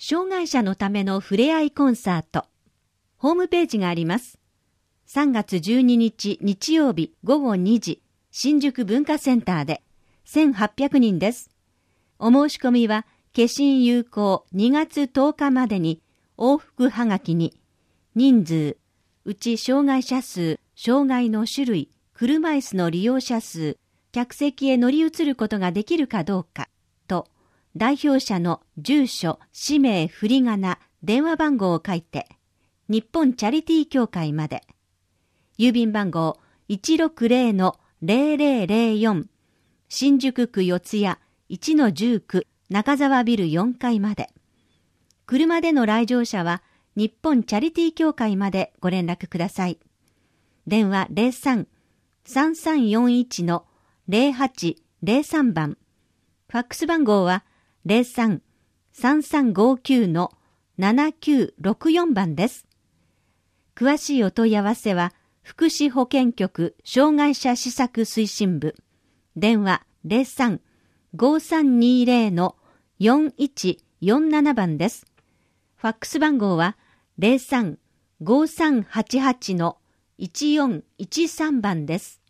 障害者のためのふれあいコンサート。ホームページがあります。3月12日日曜日午後2時、新宿文化センターで1800人です。お申し込みは、消印有効2月10日までに往復はがきに、人数、うち障害者数、障害の種類、車椅子の利用者数、客席へ乗り移ることができるかどうかと、代表者の住所、氏名、振り仮名、電話番号を書いて、日本チャリティー協会まで。郵便番号 160-0004 新宿区四谷 1-19 中沢ビル4階まで。車での来場者は日本チャリティー協会までご連絡ください。電話 03-3341-0803 番。ファックス番号は 03-3359-7964 番です。詳しいお問い合わせは、福祉保健局障害者施策推進部。電話 03-5320-4147 番です。ファックス番号は 03-5388-1413 番です。